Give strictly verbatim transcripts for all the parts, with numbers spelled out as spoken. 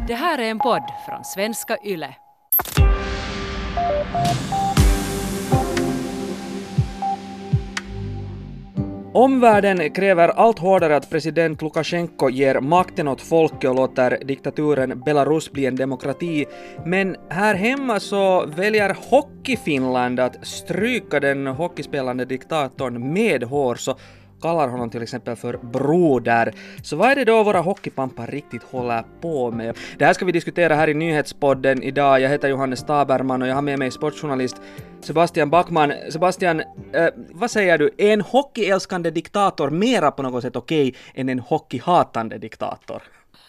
Det här är en podd från Svenska Yle. Omvärlden kräver allt hårdare att president Lukasjenko ger makten åt folket och låter diktaturen Belarus bli en demokrati. Men här hemma så väljer Hockey-Finland att stryka den hockeyspelande diktatorn med hår, så kallar honom till exempel för broder. Så vad är det då våra hockeypampar riktigt håller på med? Det här ska vi diskutera här i nyhetspodden idag. Jag heter Johannes Taberman och jag har med mig sportjournalist Sebastian Backman. Sebastian, eh, vad säger du? Är en hockeyälskande diktator mera på något sätt okej än en hockeyhatande diktator?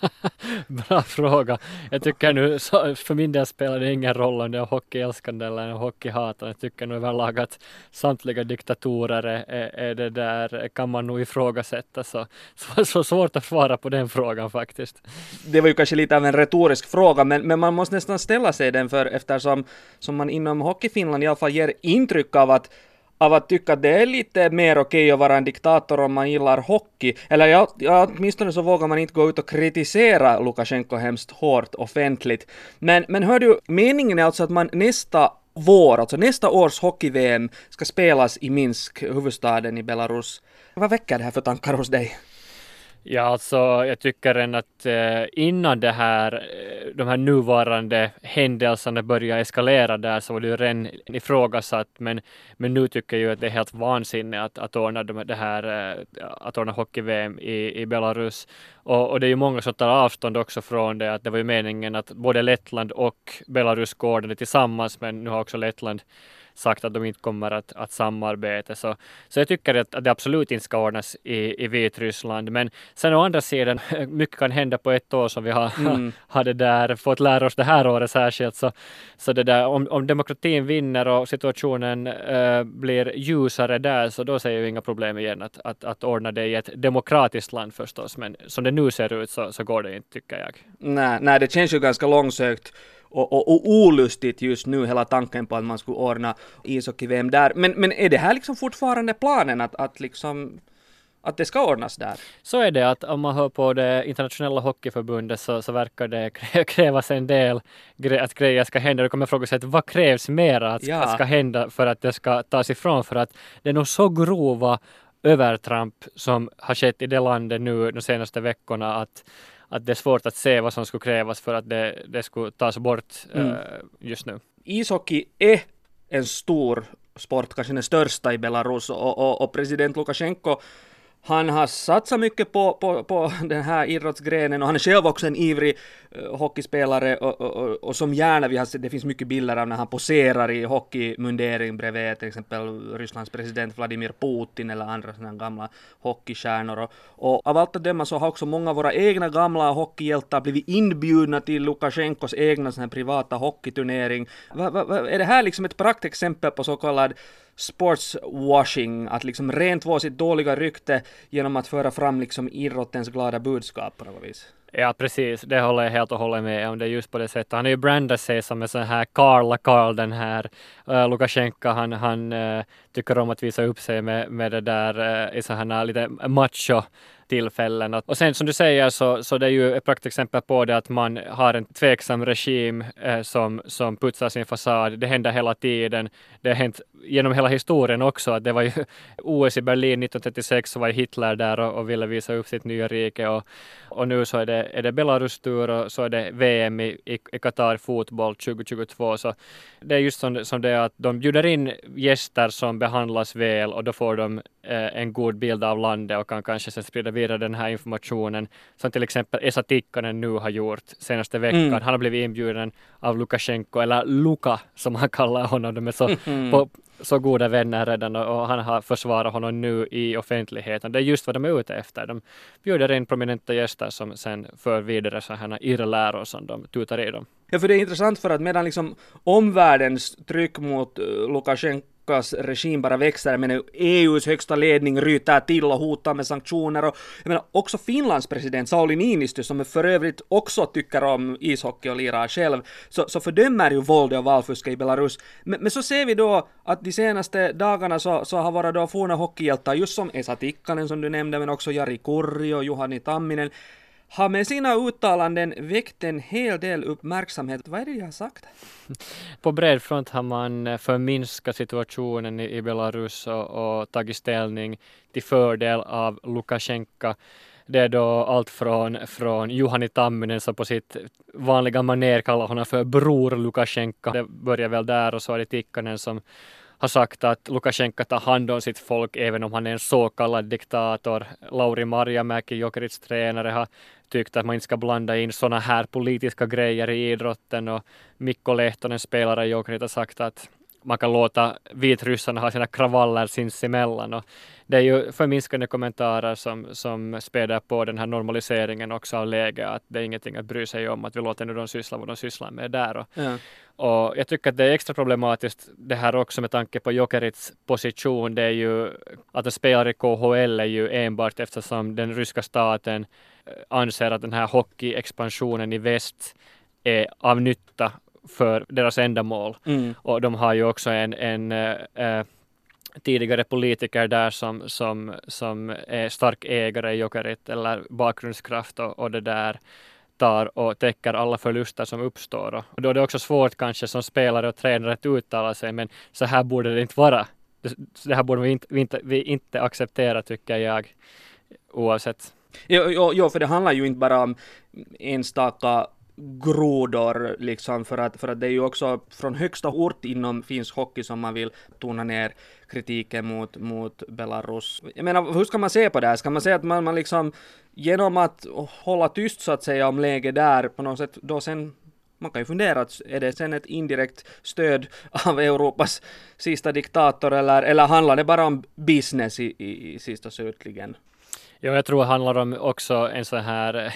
Bra fråga. Jag tycker nu, så, för min del spelar det ingen roll om det är hockeyälskande eller hockeyhatande. Jag tycker nog överlag att samtliga diktatorer är, är det där, kan man nog ifrågasätta. Så, så, så svårt att svara på den frågan faktiskt. Det var ju kanske lite av en retorisk fråga, men, men man måste nästan ställa sig den, för eftersom som man inom Hockeyfinland i alla fall ger intryck av att av att tycka att det är lite mer okej att vara en diktator om man gillar hockey. Eller ja, ja, åtminstone så vågar man inte gå ut och kritisera Lukasjenko hemskt hårt offentligt. Men, men hör du, meningen är alltså att man nästa vår, alltså nästa års hockey-V M ska spelas i Minsk, huvudstaden i Belarus. Vad väcker det här för tankar hos dig? Ja, alltså jag tycker än att eh, innan det här, de här nuvarande händelserna börjar eskalera där, så var det ju redan ifrågasatt, men, men nu tycker jag ju att det är helt vansinnigt att, att ordna de, det här, eh, att ordna hockey-V M i, i Belarus. Och, och det är ju många som tar avstånd också från det, att det var ju meningen att både Lettland och Belarus går det tillsammans, men nu har också Lettland sagt att de inte kommer att, att samarbeta. Så, så jag tycker att, att det absolut inte ska ordnas i, i Vitryssland. Men sen å andra sidan, mycket kan hända på ett år som vi har, mm. har det där, fått lära oss det här året särskilt. Så, så det där, om, om demokratin vinner och situationen äh, blir ljusare där, så då ser jag inga problem igen att, att, att ordna det i ett demokratiskt land förstås. Men som det nu ser ut så, så går det inte, tycker jag. Nej, nej, det känns ju ganska långsökt. Och, och, och olustigt just nu hela tanken på att man skulle ordna ishockey-V M där. Men, men är det här liksom fortfarande planen att, att, liksom, att det ska ordnas där? Så är det, att om man hör på det internationella hockeyförbundet så, så verkar det krävas en del gre- att grejer ska hända. Då kommer jag fråga sig att vad krävs mer att, ja. att ska hända för att det ska tas ifrån? För att det är nog så grova övertramp som har skett i det landet nu de senaste veckorna att att det är svårt att se vad som skulle krävas för att det, det skulle tas bort mm. uh, just nu. Ishockey är en stor sport, kanske den största i Belarus, och, och, och president Lukasjenko, han har satsat mycket på, på, på den här idrottsgrenen, och han är själv också en ivrig uh, hockeyspelare och, och, och, och som gärna, vi har sett, det finns mycket bilder av när han poserar i hockeymundering bredvid till exempel Rysslands president Vladimir Putin eller andra sådana gamla hockeystjärnor. Och, och av allt att döma så har också många av våra egna gamla hockeyhjältar blivit inbjudna till Lukasjenkos egna sån här privata hockeyturnering. Va, va, va, är det här liksom ett praktexempel på så kallad sportswashing, att liksom rent två sitt dåliga rykte genom att föra fram liksom idrottens glada budskap på något vis? Ja, precis. Det håller jag helt och hållet med om. Det är just på det sättet. Han är ju brandat sig som en sån här Karla Karl, den här uh, Lukasjenko. Han, han uh, tycker om att visa upp sig med, med det där uh, i så här lite macho tillfällen. Och sen som du säger så, så det är ju ett praktexempel på det att man har en tveksam regim eh, som, som putsar sin fasad. Det händer hela tiden. Det har hänt genom hela historien också. Att det var ju O S i Berlin nittonhundratrettiosex, så var Hitler där och, och ville visa upp sitt nya rike. Och, och nu så är det, är det Belarus tur och så är det V M i, i, i Qatar fotboll tjugohundratjugotvå. Så det är just som, som det är att de bjuder in gäster som behandlas väl, och då får de eh, en god bild av landet och kan kanske sen sprida vidare den här informationen, som till exempel Esa Tikkanen nu har gjort senaste veckan. Mm. Han har blivit inbjuden av Lukasjenko, eller Luka som han kallar honom. De är så, mm. på, så goda vänner redan, och, och han har försvarat honom nu i offentligheten. Det är just vad de är ute efter. De bjuder in prominenta gäster som sen för vidare så här irrläror som de tutar i dem. Ja, för det är intressant för att medan liksom omvärldens tryck mot uh, Lukasjenko regim bara växer, men E U:s högsta ledning ryter till och hotar med sanktioner, och jag menar, också Finlands president Sauli Niinistö, som för övrigt också tycker om ishockey och lirar själv, så, så fördömer ju våld och valfuska i Belarus. Men, men så ser vi då att de senaste dagarna så, så har varit då forna hockeyhjältar, just som Esa Tikkanen som du nämnde, men också Jari Kurri och Juhani Tamminen, har med sina uttalanden väckt en hel del uppmärksamhet. Vad är det jag har sagt? På bred front har man förminskat situationen i Belarus och, och tagit ställning till fördel av Lukasjenko. Det är då allt från, från Juhani Tamminen som på sitt vanliga manér kallar honom för bror Lukasjenko. Det börjar väl där, och så är det Tikkanen som har sagt att Lukasjenko tar hand om sitt folk även om han är en så kallad diktator. Lauri Marjamäki, Jokerits tränare, har tyckt att man inte ska blanda in sådana här politiska grejer i idrotten, och Mikko Lehtonen, spelare i Jokerit, har sagt att man kan låta vitryssarna ha sina kravaller sinsemellan. Och det är ju förminskande kommentarer som, som späder på den här normaliseringen också av läget, att det är ingenting att bry sig om, att vi låter nu de syssla vad de sysslar med där. Och, Ja. och jag tycker att det är extra problematiskt det här också med tanke på Jokerits position. Det är ju att en spelare i K H L är ju enbart eftersom den ryska staten anser att den här hockeyexpansionen i väst är av nytta för deras ändamål. Mm. Och de har ju också en, en äh, tidigare politiker där som, som, som är stark ägare i Jokerit eller bakgrundskraft, och, och det där tar och täcker alla förluster som uppstår. Och då är det också svårt kanske som spelare och tränare att uttala sig, men så här borde det inte vara. Det, det här borde vi inte, vi inte, vi inte acceptera, tycker jag, oavsett. Jo, jo, jo, för det handlar ju inte bara om enstaka grodor liksom, för att, för att det är ju också från högsta ort inom finsk hockey som man vill tona ner kritiken mot, mot Belarus. Jag menar, hur ska man se på det här? Ska man säga att man, man liksom genom att hålla tyst så att säga om läget där på något sätt då sen, man kan ju fundera att är det sen ett indirekt stöd av Europas sista diktator, eller, eller handlar det bara om business i, i, i sista slutligen? Ja, jag tror det handlar om också en så här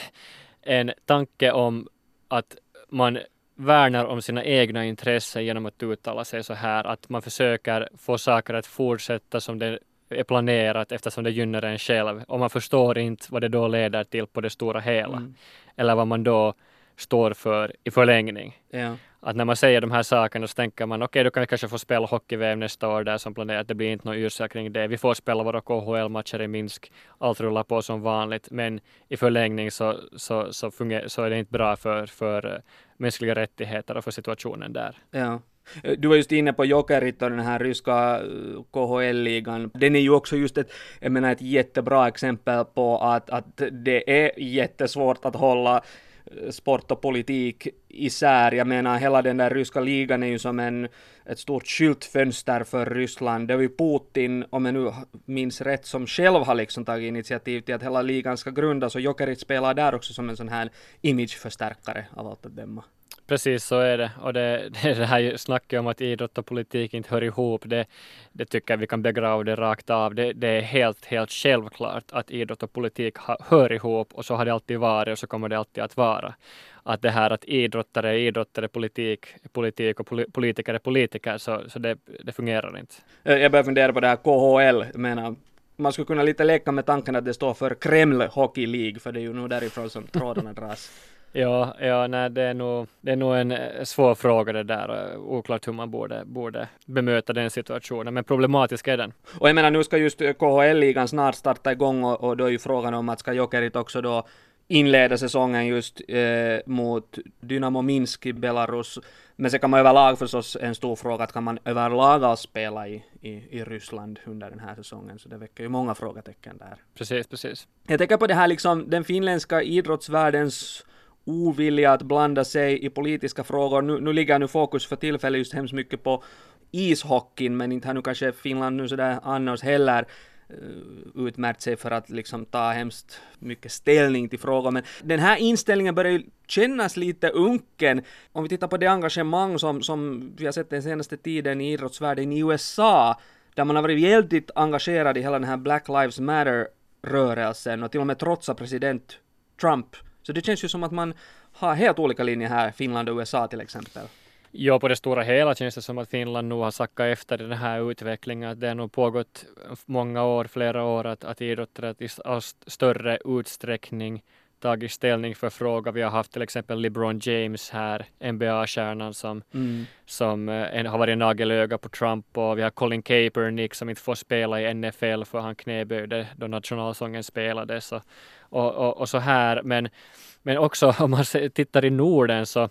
en tanke om att man värnar om sina egna intressen genom att uttala sig så här, att man försöker få saker att fortsätta som det är planerat eftersom det gynnar en själv, och man förstår inte vad det då leder till på det stora hela, mm. eller vad man då står för i förlängning. Ja. Att när man säger de här sakerna så tänker man okej, okay, då kan vi kanske få spela hockey-V M nästa år där som planerat, det blir inte någon yrsa kring det. Vi får spela våra K H L-matcher i Minsk, allt rullar på som vanligt, men i förlängning så, så, så, funger- så är det inte bra för, för mänskliga rättigheter och för situationen där. Ja. Du var just inne på Jokerit och den här ryska K H L-ligan. Den är ju också just ett, jag menar, ett jättebra exempel på att, att det är jättesvårt att hålla sport och politik isär. Jag menar, hela den där ryska ligan är ju som en, ett stort skyltfönster för Ryssland. Det var ju Putin, om jag nu minns rätt, som själv har liksom tagit initiativ till att hela ligan ska grundas, och Jokerit spelar där också som en sån här imageförstärkare av allt att döma. Precis så är det, och det, det, det här snacket om att idrott och politik inte hör ihop, det, det tycker jag vi kan begrava det rakt av. Det, det är helt, helt självklart att idrott och politik ha, hör ihop, och så har det alltid varit och så kommer det alltid att vara. Att det här att idrottare är idrottare, politik, politik och poli, politiker är politiker, så, så det, det fungerar inte. Jag börjar fundera på det här K H L, jag menar, man skulle kunna lite leka med tanken att det står för Kreml Hockey League, för det är ju nog därifrån som trådarna dras. Ja, ja nej, det, är nog, det är nog en svår fråga det där, och oklart hur man borde, borde bemöta den situationen, men problematisk är den. Och jag menar, nu ska just K H L-ligan snart starta igång, och, och då är ju frågan om att ska Jokerit också då inleda säsongen just eh, mot Dynamo Minsk i Belarus. Men så kan man överlag förstås en stor fråga, att kan man överlag spela i, i, i Ryssland under den här säsongen, så det väcker ju många frågetecken där. Precis, precis. Jag tänker på det här liksom, den finländska idrottsvärldens ovilja att blanda sig i politiska frågor. Nu, nu ligger nu fokus för tillfället just hemskt mycket på ishockeyn, men inte har nu kanske Finland nu sådär annars heller uh, utmärkt sig för att liksom ta hemskt mycket ställning till frågor. Men den här inställningen börjar ju kännas lite unken. Om vi tittar på det engagemang som, som vi har sett den senaste tiden i idrottsvärlden i U S A, där man har varit väldigt engagerad i hela den här Black Lives Matter-rörelsen och till och med trotsa president Trump. Så det känns ju som att man har helt olika linjer här, Finland och U S A till exempel. Ja, på det stora hela känns det som att Finland nu har sackat efter den här utvecklingen. Det har nog pågått många år, flera år, att, att idrottare i större utsträckning tagit ställning för frågor. Vi har haft till exempel LeBron James här, N B A-stjärnan som, mm. som en, har varit nagelöga på Trump, och vi har Colin Kaepernick som inte får spela i N F L för han knäböjde då nationalsången spelades och, och, och, och så här. Men, men också om man tittar i Norden så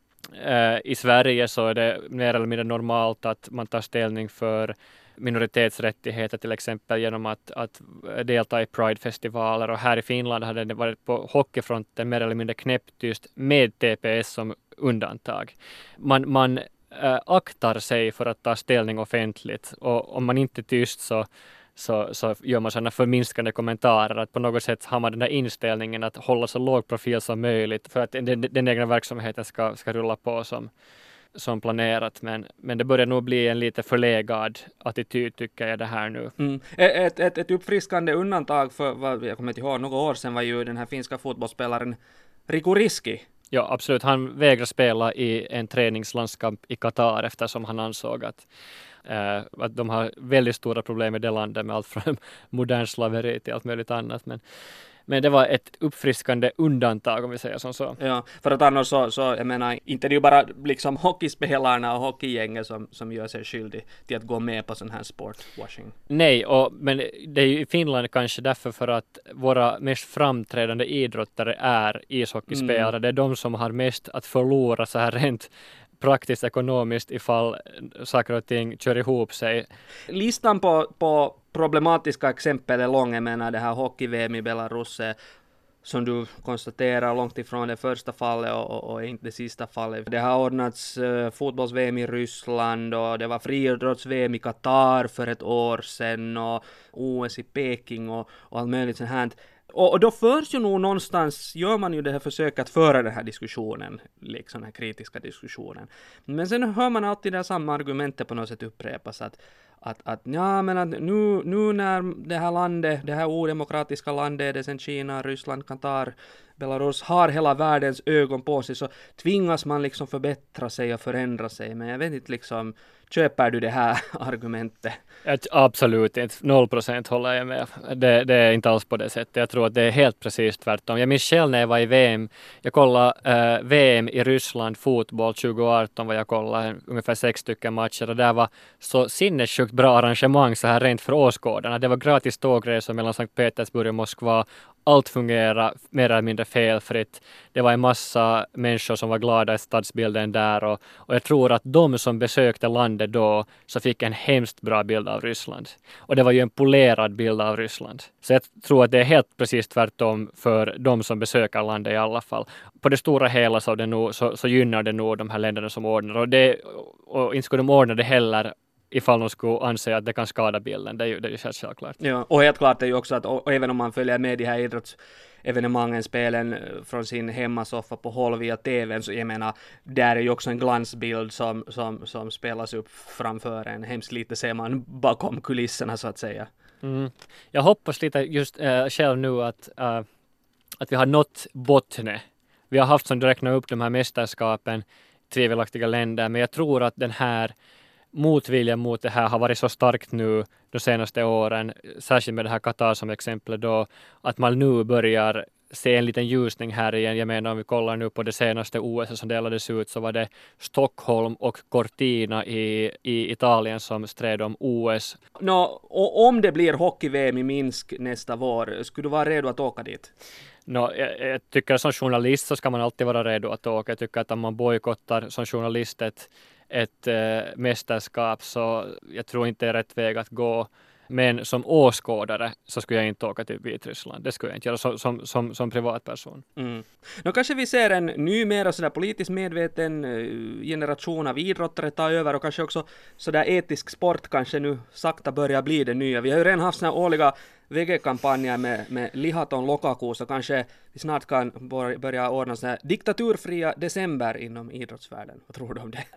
eh, i Sverige så är det mer eller mindre normalt att man tar ställning för minoritetsrättigheter till exempel genom att, att delta i Pride-festivaler, och här i Finland hade det varit på hockeyfronten mer eller mindre knäpptyst med T P S som undantag. Man, man äh, aktar sig för att ta ställning offentligt, och om man inte är tyst så, så, så gör man sådana förminskande kommentarer, att på något sätt har man den där inställningen att hålla så låg profil som möjligt för att den, den egna verksamheten ska, ska rulla på som som planerat, men, men det börjar nog bli en lite förlegad attityd tycker jag det här nu. Mm. Ett, ett, ett uppfriskande undantag för, vad, jag kommer inte ihåg, några år sedan var ju den här finska fotbollsspelaren Riku Riski. Ja, absolut. Han vägrar spela i en träningslandskamp i Qatar eftersom han ansåg att, äh, att de har väldigt stora problem med det landet med allt från modern slaveri till allt möjligt annat, men Men det var ett uppfriskande undantag om vi säger som så. Ja, för att annars så, så jag menar, inte det är ju bara liksom hockeyspelarna och hockeygänget som, som gör sig skyldig till att gå med på sån här sportwashing. Nej, och, men det är ju i Finland kanske därför för att våra mest framträdande idrottare är ishockeyspelare. Mm. Det är de som har mest att förlora så här rent praktiskt ekonomiskt ifall saker och ting kör ihop sig. Listan på, på problematiska exempel är lång. Jag menar det här hockey-V M i Belarus som du konstaterar långt ifrån det första fallet och, och, och inte det sista fallet. Det har ordnats uh, fotbolls-V M i Ryssland och det var friidrotts-V M i Qatar för ett år sedan och O S i Peking och, och allt möjligt sånt här. Och, och då förs ju nog någonstans, gör man ju det här försöket att föra den här diskussionen, liksom den här kritiska diskussionen. Men sen hör man alltid det samma argumentet på något sätt upprepas att Att, att ja, men att nu, nu när det här landet, det här odemokratiska landet, det sen Kina, Ryssland, Qatar, Belarus har hela världens ögon på sig så tvingas man liksom förbättra sig och förändra sig. Men jag vet inte liksom, köper du det här argumentet? Absolut inte, noll procent håller jag med. Det, det är inte alls på det sättet. Jag tror att det är helt precis tvärtom. Jag minns själv när jag var i V M. Jag kollade äh, V M i Ryssland, fotboll tjugo arton var jag kollade ungefär sex stycken matcher och där var så sinnessjukt bra arrangemang så här rent för åskådarna. Det var gratis tågresor mellan Sankt Petersburg och Moskva. Allt fungerar mer eller mindre felfritt. Det var en massa människor som var glada i stadsbilden där och, och jag tror att de som besökte landet då så fick en hemskt bra bild av Ryssland. Och det var ju en polerad bild av Ryssland. Så jag tror att det är helt precis tvärtom för de som besöker landet i alla fall. På det stora hela så, det nog, så, så gynnar det nog de här länderna som ordnar. Och, det, och inte skulle de ordna det heller ifall de skulle anse att det kan skada bilden. Det är ju, det är ju självklart. Ja, och helt klart är ju också att och även om man följer med de här idrottsevenemangen, spelen från sin hemmasoffa på håll via tvn, så jag menar, där är ju också en glansbild som, som, som spelas upp framför en. Hemskt lite ser man bakom kulisserna så att säga. Mm. Jag hoppas lite just äh, själv nu att, äh, att vi har nått botten. Vi har haft som du räknar upp de här mästerskapen tvivelaktiga länder, men jag tror att den här motviljan mot det här har varit så starkt nu de senaste åren, särskilt med det här Qatar som exempel då, att man nu börjar se en liten ljusning här igen. Jag menar om vi kollar nu på det senaste O S som delades ut så var det Stockholm och Cortina i, i Italien som stred om O S. Nå, och om det blir hockey-V M i Minsk nästa vår, skulle du vara redo att åka dit? No, jag, jag tycker som journalist så ska man alltid vara redo att åka. Jag tycker att om man bojkottar som journalist ett ett äh, mästerskap så jag tror inte det är rätt väg att gå. Men som åskådare så skulle jag inte åka till Vitryssland. Det skulle jag inte göra som, som, som, som privatperson. Mm. Nu kanske vi ser en ny, mer sådär politiskt medveten generation av idrottare ta över och kanske också sådär etisk sport kanske nu sakta börjar bli det nya. Vi har ju redan haft sådana årliga V G-kampanjer med, med lihaton lokaku så kanske vi snart kan börja ordna sådär diktaturfria december inom idrottsvärlden. Vad tror du om det?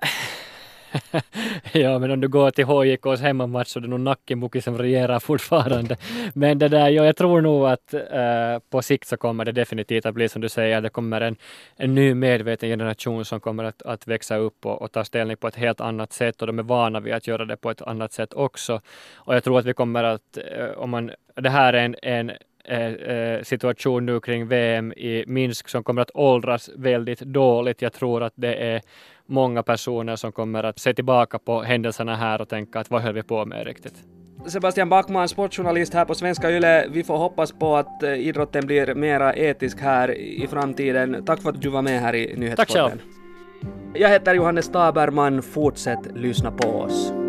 Ja, men om du går till H I K:s hemmamatch så är det nog Nackimuki som regerar fortfarande. Men det där, ja, jag tror nog att äh, på sikt så kommer det definitivt att bli som du säger. Det kommer en, en ny medveten generation som kommer att, att växa upp och, och ta ställning på ett helt annat sätt. Och de är vana vid att göra det på ett annat sätt också. Och jag tror att vi kommer att, äh, om man, det här är en, en eh, situation nu kring V M i Minsk som kommer att åldras väldigt dåligt. Jag tror att det är många personer som kommer att se tillbaka på händelserna här och tänka att vad höll vi på med riktigt. Sebastian Backman, sportjournalist här på Svenska Yle. Vi får hoppas på att idrotten blir mera etisk här i framtiden. Tack för att du var med här i Nyhetspodden. Tack själv. Jag heter Johannes Taberman. Fortsätt lyssna på oss.